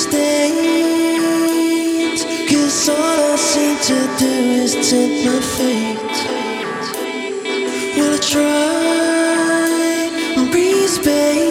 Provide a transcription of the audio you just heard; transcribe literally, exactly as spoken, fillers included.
stains. Cause all I seem to do is tempt my fate. Will I try and breathe space?